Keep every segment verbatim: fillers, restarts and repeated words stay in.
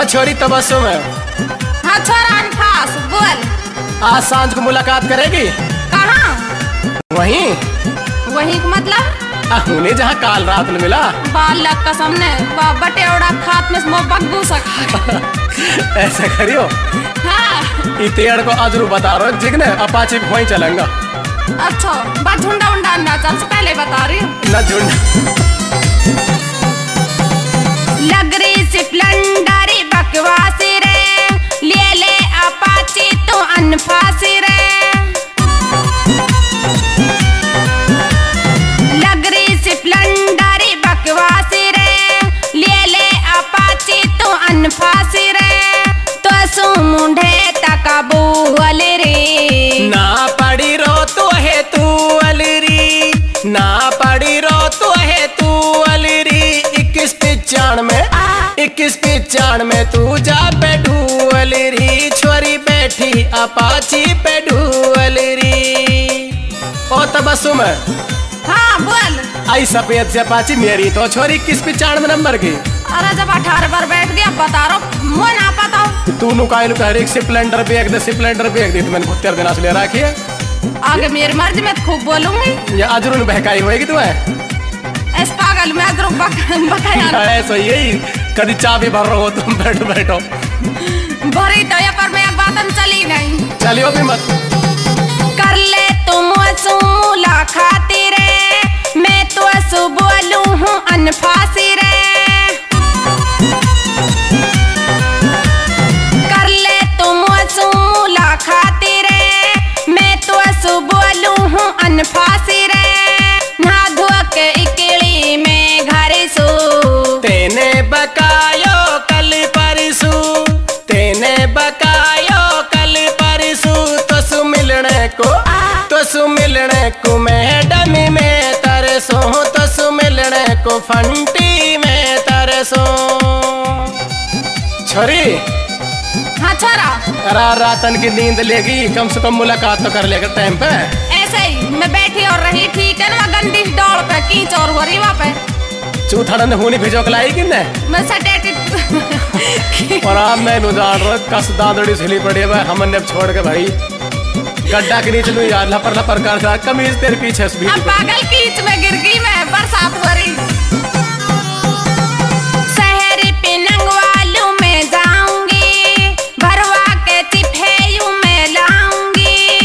छोरी तबस्सुम है। हाँ छोरा अनफास बोल। आज सांझ को मुलाकात करेगी? कहाँ? वहीं वहीं का मतलब? उन्हें जहाँ काल रात में मिला। बालक का सामने बटेवड़ा खात में स्मो बग्गू सका। ऐसा करियो। हाँ। इतेड़ को अजरू बता रहा जिग ने अपाची वहीं चलेंगा। अच्छा बस झुंडा उंडा ना चल से पहले बता रही हूँ। ना झुंडा। लग रही स्प्लेंडर बकवासी रे, ले ले अपाची तो अनफासी रे। लग रही स्प्लेंडर बकवासी रे, ले ले अपाची तो अनफासी रे। तो सु मुंडे तकाबू वाले रे, ना पड़ी रो तो है तू अलरी, ना पड़ी रो तो है तू अलरी। इक्कीस पिचान में इक्कीस पिचान में तू जा पे ढूलरी, छोरी बैठी अपाची पे ढूलरी। ओ तबस्सुम है। हाँ बोल। आई सफेद से अपाची मेरी तो छोरी किस पिचानवे नंबर की? अरे जब अठारह बार बैठ गया बता रहा मुझे ना पता। तू नु कायलू कह रही स्प्लेंडर बैग दे स्प्लेंडर बैग दे, तो मैंने कुत्ते दिना से ले रखी है। आगे मेरी मर्जी में तो खूब बोलूंगी। ये अजरून बहकाई होएगी तू है? इस पागल में अजरून बकाया ऐसा यही कभी चाबी भर रहा हो तुम बैठो बैठो। भरी तो ये पर मैं बात हम चली नहीं। चलियो भी मत। कर ले तुम वसूला खाती रे, मैं तो असु बोलूं हूँ अनफासी रे। कर ले तुम वसूला खाती रे, मैं तो असु बोलूं हूँ अनफासी रे। ना धो के इकली में घर सो, तेने बकायो कल परसू, तेने बकायो कल परसू। तो सु मिलने को तो सु मिलने को मैडम में तरसो, तो सु मिलने को फंटी में तरसो। छोरी। हाँ छोरा। अरे रातन की नींद लेगी, कम से कम मुलाकात तो कर लेगा टाइम पे। ऐसे ही मैं बैठी और रही ठीक है ना, गंदी डोल पे कीच और हो रही वहाँ पे। चूथड़ा ने होनी भिजो लाई कि ने? मैं सटेटिक। और आप मैं नुजान रहा कस दादड़ी झिली पड़ी है भाई, हमने अब छोड़ के भाई गड्ढा के नीचे लू यार लपर लपर कर कमीज तेरे पीछे से भी। अब पागल कीच में गिर गई मैं, बरसात हो रही। शहर पे नंगवालू में जाऊंगी, भरवा के तिफेयू में लाऊंगी।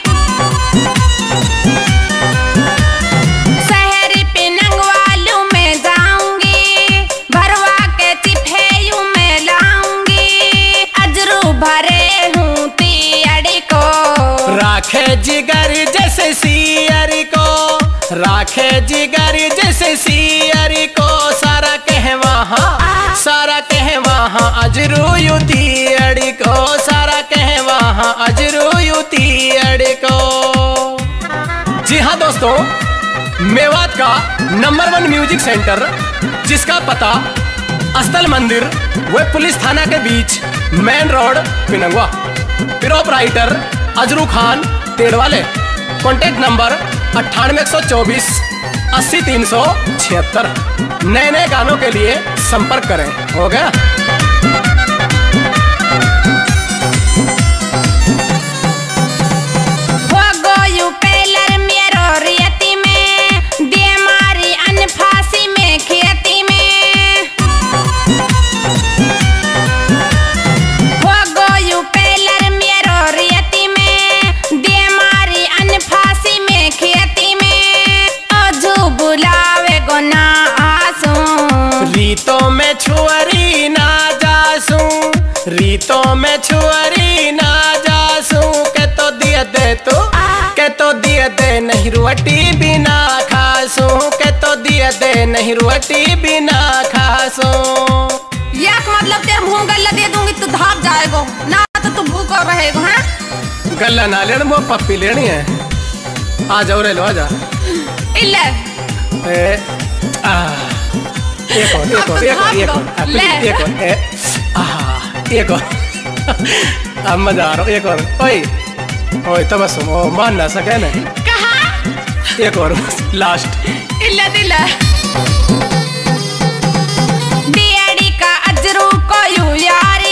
शहर पे नंगवालू में जाऊंगी, भरवा के तिफेयू में लाऊंगी। अजरू भरे हूँ तियड़ी को, राखे जिगर जैसे सियर को, राखे जिगर जैसे सियर को। सारा कह वहाँ सारा कह वहाँ अजरू युती अड़ी को, सारा कह वहाँ अजरू युती अड़ी को। जी हाँ दोस्तों, मेवात का नंबर वन म्यूजिक सेंटर जिसका पता अस्थल मंदिर व पुलिस थाना के बीच मेन रोड पिनंगवा, प्रोपराइटर अजरू खान तेड़वाले। कॉन्टेक्ट नंबर अट्ठानवे एक सौ चौबीस अस्सी तीन सौ छिहत्तर। नए नए गानों के लिए संपर्क करें। हो गया। रीतों में छुअरी ना जासू, रीतों में छुअरी ना जासू। के तो दिया दे तू, के तो दिया दे नहीं रोटी बिना खासू, के तो दिया दे नहीं रोटी बिना खासू। याक मतलब तेरे मुंह गल्ला दे दूंगी तो धाप जाएगो ना, तो तू भूखा रहेगा। हैं गल्ला ना लेना, वो पप्पी लेनी है। आ जाओ रे लो, आ जा। इल्ले ए आ एक और एक और एक और एक और एक और ए आ एक और अब मजा आ रहा एक और। ओए ओए तबस्सुम, ओ मान ना सके ना। कहाँ? एक और लास्ट। इल्ला दिला दियाड़ी का अजरू को यू यार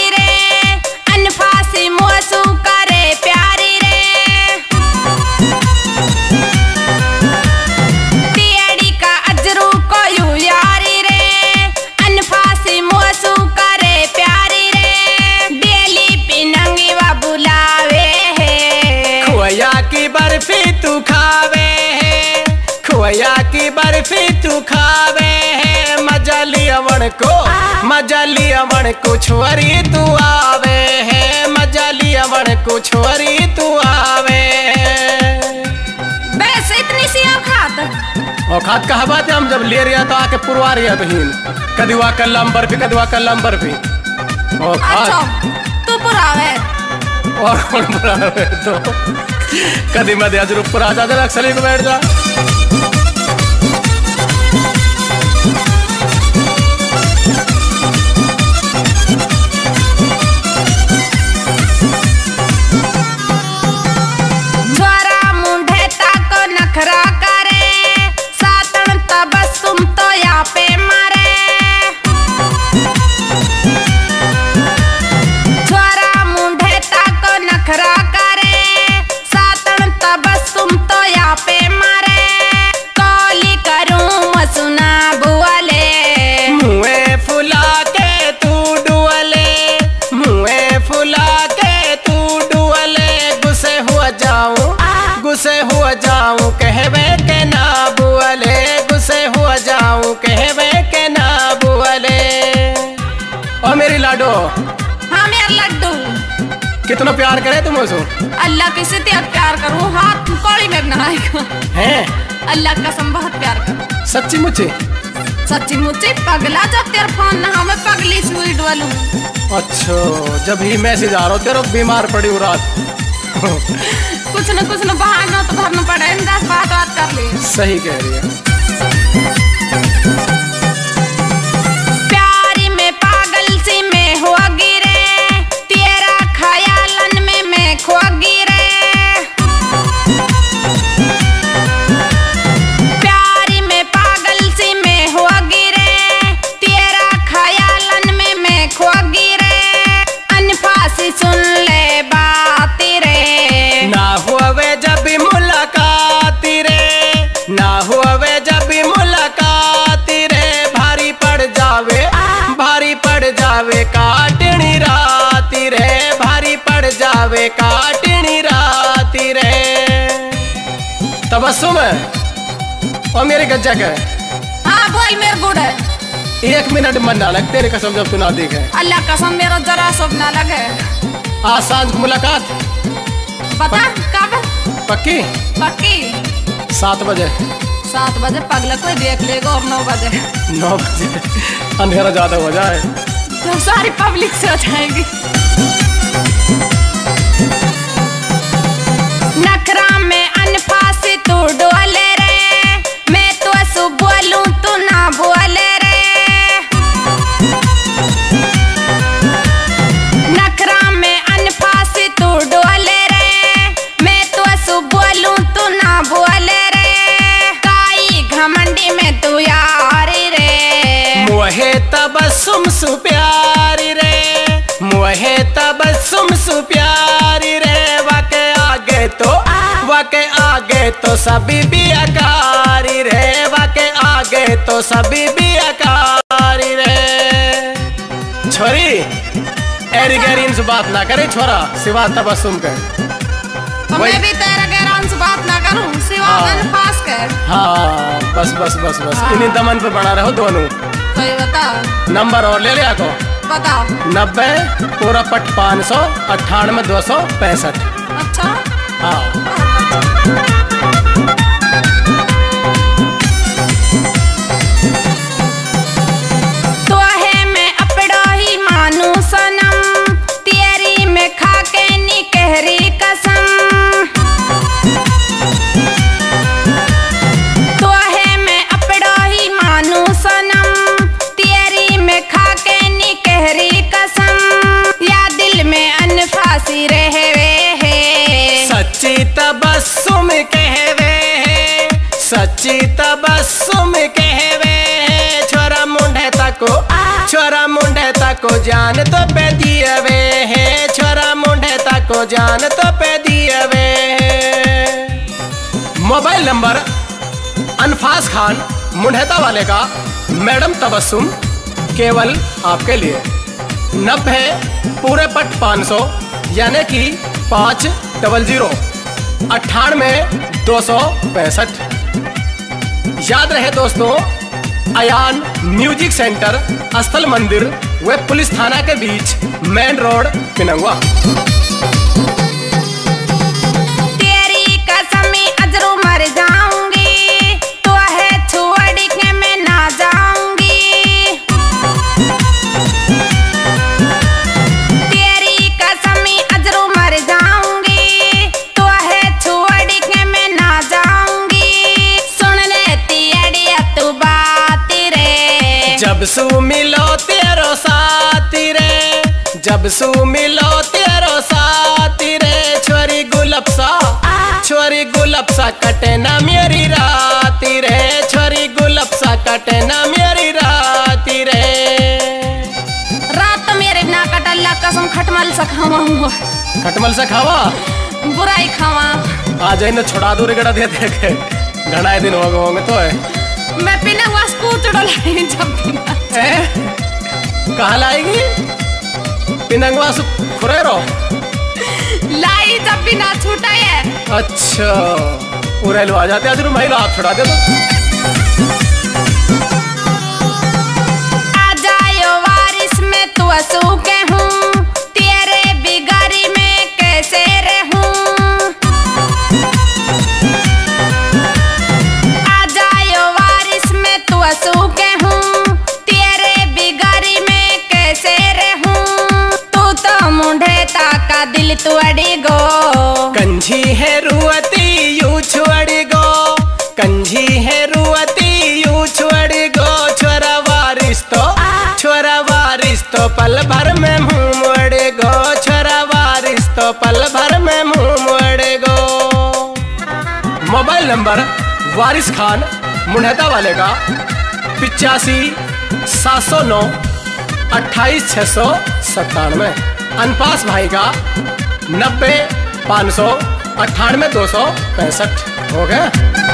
तू खावे है, खोया की बर्फी तू खावे है, मजा लिया मन को मजा लिया मन को छोरी तू आवे है, मजा लिया मन को छोरी तू आवे है। वैसे इतनी सी औकात औकात कहा बात है, हम जब ले रहे तो आके पुरवा रही है बहन, कदुआ कल्लम बर्फी कदुआ कल्लम बर्फी औकात। अच्छा तू पुरावे और कौन पुरावे तो कदी मध्य आज ऊपर आ जा अक्सर को बैठ जा। छोरा मुंढे ताको नखरा करे, सातन तबस्सुम तो या पे मारे। छोरा मुंढे ताको नखरा करे, सातन तबस्सुम तो या पे मारे। कौली करूं सुना बुआले, मुँहे फुला के तू डुअले, मुँहे फुला के तू डुअले, गुस्से हुआ जाऊं गुस्से हुआ जाऊं कहवे के ना बुअले, गुस्से हुआ जाऊं कहवे के ना बुअले। ओ मेरी लाडो हाँ मेरा लड्डू, कितना प्यार करे तुम उसको? अल्लाह किसे ते प्यार करूं, हाथ कौड़ी में बनाएगा हैं? अल्लाह कसम बहुत प्यार करूं, सच्ची मुच्ची? सच्ची मुच्ची पगला जब तेरा फोन ना हमें पगली सुई डोलूं। अच्छा जब ही मैसेज आ रहा हो तेरा बीमार पड़ी हो रात कुछ न कुछ न बहाना तो भरना पड़े, दस बात बात कर ली। सही कह रही है। प्यारी में पागल सी मैं हो गिरे, तेरा ख्यालन में मैं खो गिरे। प्यारी में पागल सी मैं हो गिरे, तेरा ख्यालन में मैं खो गिरे। अनफासी सुन ले बात रे, ना हुए जब भी मुलाकात रे, ना हुए जब भी मुलाकात रे, भारी पड़ जावे भारी पड़ जावे काटनी रात रे, भारी पड़ जावे काटनी रात रे। तबस्सुम और मेरे गज्जा के हाँ बोल मेरे गुड़ है। एक मिनट मन ना लग तेरे कसम जब तू ना देखे, अल्लाह कसम मेरा जरा सब ना लगे। आज सांझ को मुलाकात पता कब? पक्की? पक्की सात बजे सात बजे पगला कोई देख लेगा, और नौ बजे नौ बजे अंधेरा ज्यादा हो जाए तो सारी पब्लिक से हो जाएगी। नखरा में अनफासी तू डोले रे, मैं तो सु बोलूं तू ना बोले रे। नखरा में अनफासी तू डोले रे, मैं तो सु बोलूं तू ना बोले रे। काई घमंडी में तू यारी रे, मोहे तबस्सुम सु प्यारी रे, मोहे तबस्सुम सु प्यारी रे। वाके आगे तो वाके आगे तो सभी भी अकारी रे, वाके आगे तो सभी भी अकारी रे। छोरी एरी गैरीन से बात ना करे छोरा, सिवा तबस्सुम के। तो मैं भी तेरा गैरान से बात ना करूं, सिवा अनफास कर। हाँ बस बस बस बस हाँ। इन्हीं दमन पे बना रहो दोनों। तो ये बता नंबर और ले लिया को बता। नब्बे पूरा पट पाँच सौ अट्ठानवे दो सौ पैंसठ। अच्छा हाँ तो है मैं अपड़ा ही मानू सनम, तेरी में खाके नी कहरी कसम। तो है मैं अपड़ा ही मानू सनम, तेरी में खाके नी कहरी कसम। या दिल में अनफासी रहवे है, सच्ची तबस्सुम कहवे है, सच्ची तबस्सुम कहवे है। छोरा मुंडे तको छोरा मुंडे तको जान तो पे दियवे है, छोरा मुंडे तको जान तो पे दियवे है। मोबाइल नंबर अनफास खान मुंडेता वाले का मैडम तबस्सुम केवल आपके लिए। नब्बे पूरे पट पाँच सौ यानी कि पाँच डबल जीरो अट्ठानवे दो सौ पैंसठ। याद रहे दोस्तों, अयान म्यूजिक सेंटर, स्थल मंदिर व पुलिस थाना के बीच, मेन रोड, पिनंगवा। तेरी कसम अजरू मर जाऊंगी, तो है छोड़ के मैं ना जाऊंगी। तेरी कसम अजरू मर जाऊंगी, तो है छोड़ के मैं ना जाऊंगी। सुन लेती अड़िया तू बात रे, जब सू मिलो तेरो साथी रे, जब सू मिलो तेरो साथी रे, छोरी गुलाब सा, छोरी गुलाब सा कटे ना मेरी राती रे, छोरी गुलाब सा कटे ना मेरी राती रे। रात तो मेरे ना कटल्ला कसम खटमल सा खावा, खटमल से खावा, बुराई खावा। आ जाए न छोड़ा दूर गड़ा दे देखे, घना दिन हो गए होंगे तो है। मैं पीने हुआ स्कूटर लाई जब पीना कहाँ लाएगी? पिनंगवा से खुरेरो लाई जब भी ना छूटा है। अच्छा, उरे लो आ जाते आज रूम हाथ छुड़ा दे तो। आ जायो वारिस में तू असू के हूँ, तेरे बिगारी में कैसे रहूं। आ जायो वारिस में तू असू के हूँ, तेरे बिगारी में कैसे रहूं। तू तो मुंढे ताका दिल तू अड़ी गो, कंझी है रुअती यू छुअड़ी गो, कंझी है रुअती यू छुअड़ी गो, छोरा वारिस तो, छोरा वारिस तो पल भर में मुंह मोड़े गो, छोरा वारिस तो पल भर में मुंह मोड़े गो। मोबाइल नंबर वारिस खान मुंडेता वाले का पिचासी सात सौ नौ अट्ठाईस छः सौ सत्तानवे। अनपास भाई का नब्बे पाँच सौ अट्ठानवे दो सौ पैंसठ। हो गया।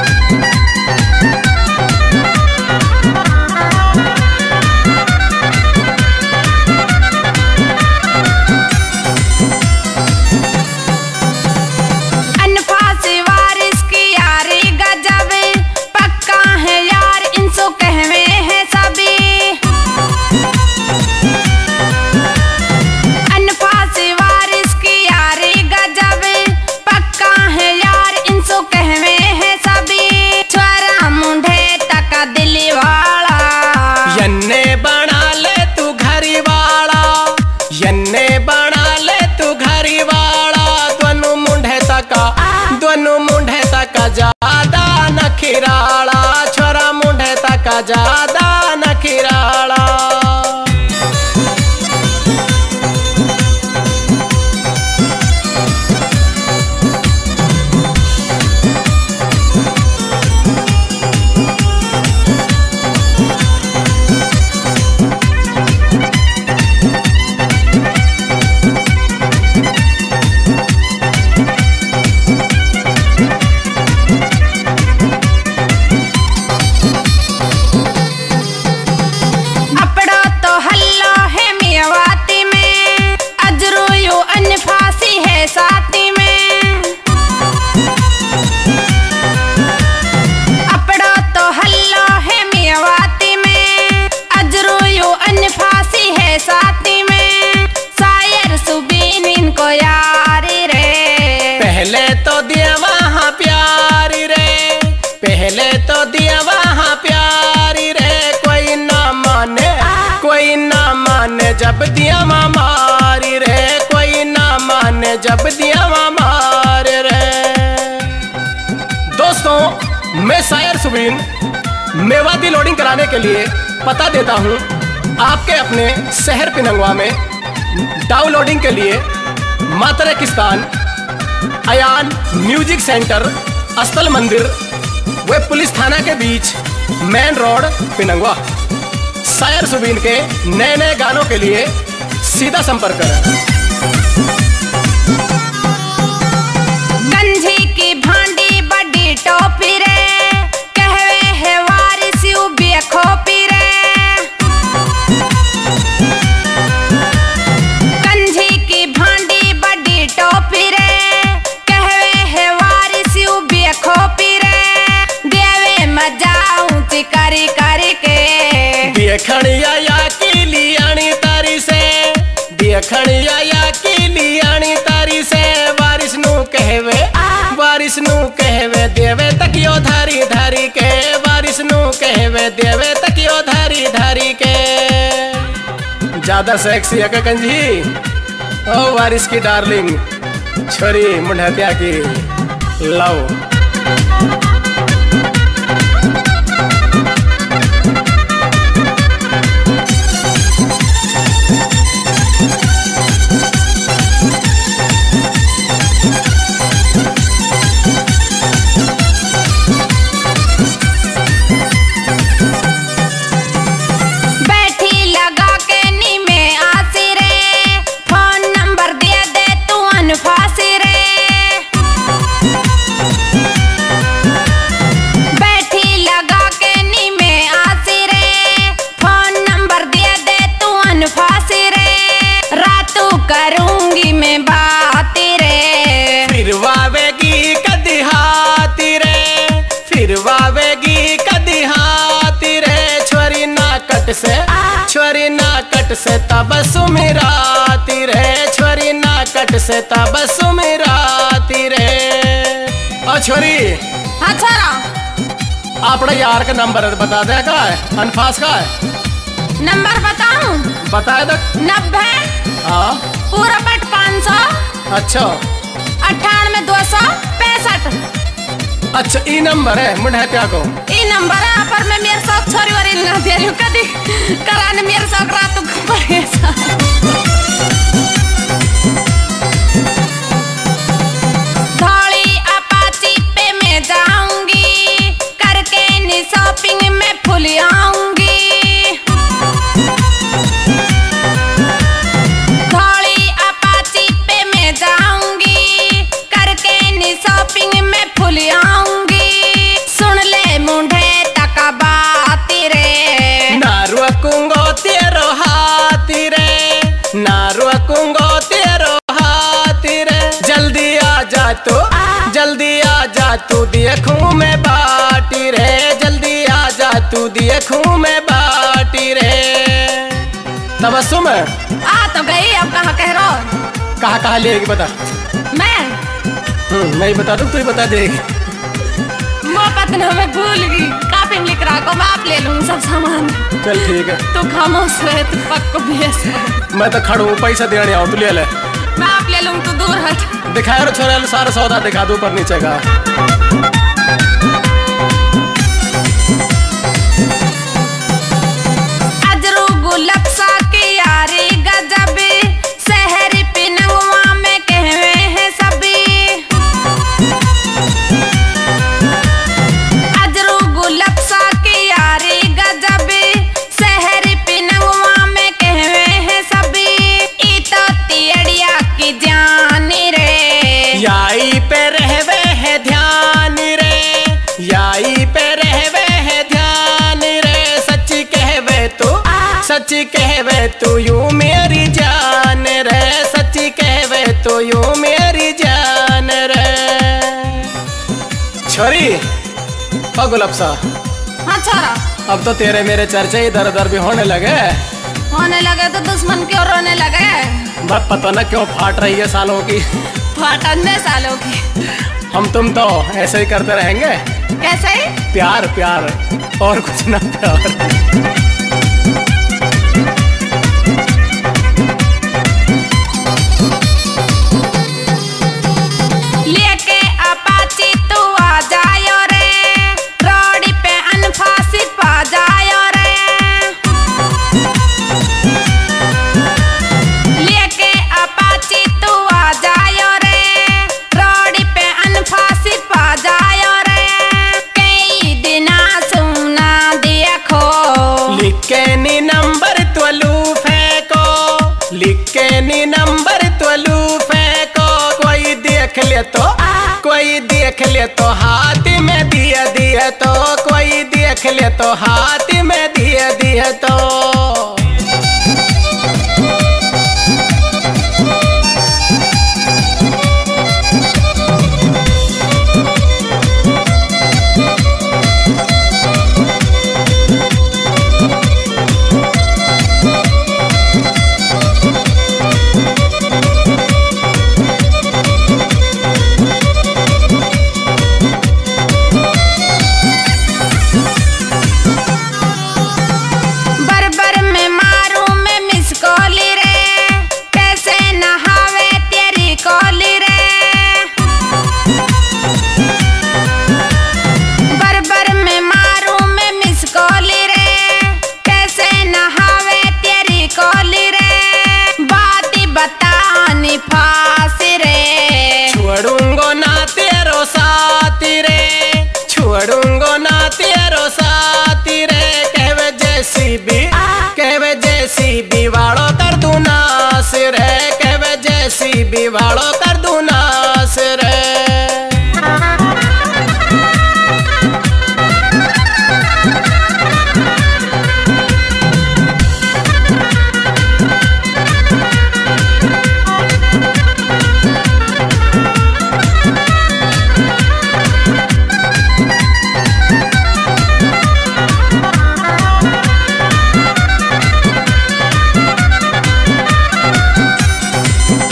अनफासी वारिस की यारी गजब, पक्का है यार इनसो कहवे है सभी। अनफासी वारिस की यारी गजब, पक्का है यार इनसो कहवे है सभी। छोरा मुंढे तका दिली वाला, यन्ने बना ले तू घरी वाला, यन्ने बना ले तू घरी वाला, दोनों मुंढे तका, दोनों मुंढे तका ज्यादा नखिराला, छोरा मुंढे तका ज्यादा नखिराला। अपड़ा तो हल्ला है मियावाती में, अजरू यू अनफासी है साथी में। अपड़ा तो हल्ला है मियावाती में, अजरू यू अनफासी है साथी में। शायर सुबीन इनको यारी रे, पहले तो दिया वहाँ प्यारी रे, पहले तो दिया वहाँ प्यारी रे, कोई ना माने, कोई ना माने जब दिया मारी रे, कोई ना माने जब दिया मारी रे। दोस्तों, मैं शायर सुबीन मेवाती लोडिंग कराने के लिए पता देता हूँ आपके अपने शहर पिनंगवा में। डाउनलोडिंग के लिए मातरे किस्तान, अयान म्यूजिक सेंटर, स्थल मंदिर व पुलिस थाना के बीच, मेन रोड, पिनंगवा। शायर सुबीन के नए नए गानों के लिए सीधा संपर्क करें। गंजी की भांडी बड़ी टोपी रे, कहवे है वारिस यू बेखोपी रे। गंजी की भांडी बड़ी टोपी रे, कहवे है वारिस बारिश नू कहवे देवे तकियो धारी धारी के, बारिश नू कहवे देवे तकियो धारी धारी के। ज्यादा सेक्सी है कंजी ओ बारिश की डार्लिंग, छोरी मुंडहतिया की लव। करूंगी मैं बात रे, फिर वावेगी कदी हाथी रे, फिर वावेगी कदी हाथी रे। छोरी नाकट से छोरी नाकट से तब सुमिराती रे, छोरी नाकट से तब सुमिराती रे। और छोरी अच्छा अपने यार का नंबर बता दे, का है अनफास का है नंबर बताऊं? बताए तो नब्बे हाँ पूरा पट पाँच सौ अच्छा अट्ठानवे दो सौ पैंसठ। अच्छा ई नंबर है मुंडे क्या को ई नंबर है पर मैं मेरे साथ छोरी वाली ना दे रही हूँ कभी कराने मेरे साथ रात को परेसा। थोड़ी अपाची पे मैं जाऊंगी करके नी शॉपिंग में फुल आऊंगी। सुन ले मुंडे तका बात रे, ना रुकूंगो तेरो हाथी रे, ना रुकूंगो तेरो हाथी रे। जल्दी आ जा तू जल्दी आ जा तू देखूं मैं बाटी रे, जल्दी आ जा तू देखूं मैं बाटी रे। तबस्सुम आ तो गई, अब कहाँ कह रहा हो? कहाँ कहाँ लेगी बता। मैं हम्म मैं बता दूं तू ही बता देगी। वो पता मैं भूल गई, काफी में लिख रहा को मैं आप ले लूंगी सब सामान। चल ठीक है तू खामोश रहे, तू पक्को भेज। मैं तो खड़ू पैसा देने आऊँ, तू ले ले। मैं आप ले लूंगी, तू दूर हट। दिखाया रो छोरा सारा सौदा दिखा दो ऊपर नीचे का। अजरू गुलक्सा की यारी गजब, शहर पिनंगवा में कहवे हैं सभी। अजरू गुलक्सा की यारी गजब, शहर पिनंगवा में कहवे हैं सभी। ई तो तियड़िया की जान रे, याई पे रहवे है ध्यान रे, याई पे रहवे है ध्यान रे। सच्ची कहवे तू सच्ची कहवे तू यूं मेरी जान रे, सच्ची कहवे तू यूं मेरी जान रे। छोरी ओ गुलप्सा हाँ छोरा, अब तो तेरे मेरे चर्चे इधर उधर भी होने लगे होने लगे तो दुश्मन क्यों रोने लगे? बस पता ना क्यों फाट रही है सालों की, फाटने सालों की। हम तुम तो ऐसे ही करते रहेंगे। कैसे? प्यार प्यार और कुछ ना प्यार। लेके अपाची तू आ जायो रे, रोड पे अनफासी पा जायो रे। लेके अपाची तू आ जायो रे, रोड पे अनफासी पा जायो रे। कई दिना सुना देखो, लिख के नी नंबर त्वलू फेंको, लिख के नी नंबर त्वलू फेंको। कोई देख ले तो कोई देख ले तो हाथ में दिया दिया तो, कोई देख ले तो हाथ में दिया दिया तो।